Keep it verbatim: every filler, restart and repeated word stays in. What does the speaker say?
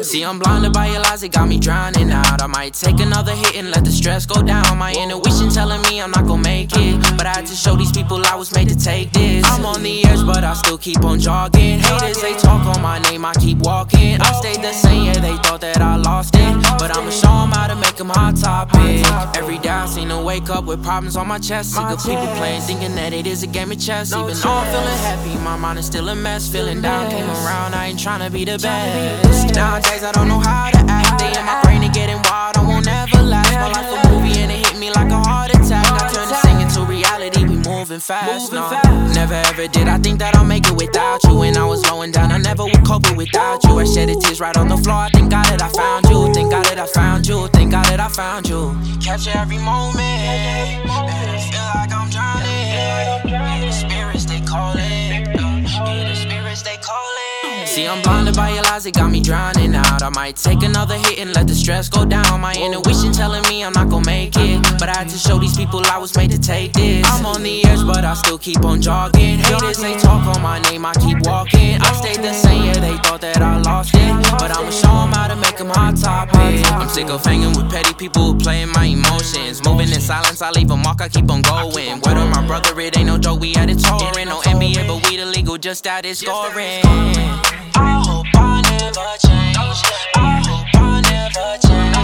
See, I'm blinded by your lies, it got me drowning out. I might take another hit and let the stress go down. My intuition telling me I'm not gon' make it, but I had to show these people I was made to take this. I'm on the edge, but I still keep on jogging. Haters, they talk on my name, I keep walking. I stayed the same, yeah, they thought that I lost it, but I'ma show them how to make them hot topic. Every day I seem to wake up with problems on my chest. Sick of people playing, thinking that it is a game of chess. Even though I'm feeling happy, my mind is still a mess. Feeling down, came around, I ain't tryna be the best. Nowadays I don't know how to act. They in my brain and getting wild, I won't ever last. My life a movie and it hit me like a heart attack. I turn this thing into reality, we moving fast. No, never ever did I think that I'll make it without you. When I was slowing down, I never would cope it without you. I shed the tears right on the floor, I thank God that I found you. Thank God that I found you, thank God that I found you. Capture every moment, man, I feel like I'm drowning. The spirits they calling, the spirits they calling. See, I'm blinded by your lies, it got me drowning out. I might take another hit and let the stress go down. My intuition telling me I'm not gon' make it, but I had to show these people I was made to take this. I'm on the edge, but I still keep on jogging. Haters, they talk on my name, I keep walking. I stayed the same, yeah, they thought that I lost it, but I'ma show them how to make them hot topic. I'm sick of hanging with petty people who playing my emotions. Moving in silence, I leave a mark, I keep on going. Word on my brother, it ain't no joke, we had it touring. No N B A, but we the legal, just started scoring. I hope I never change. I hope I never change.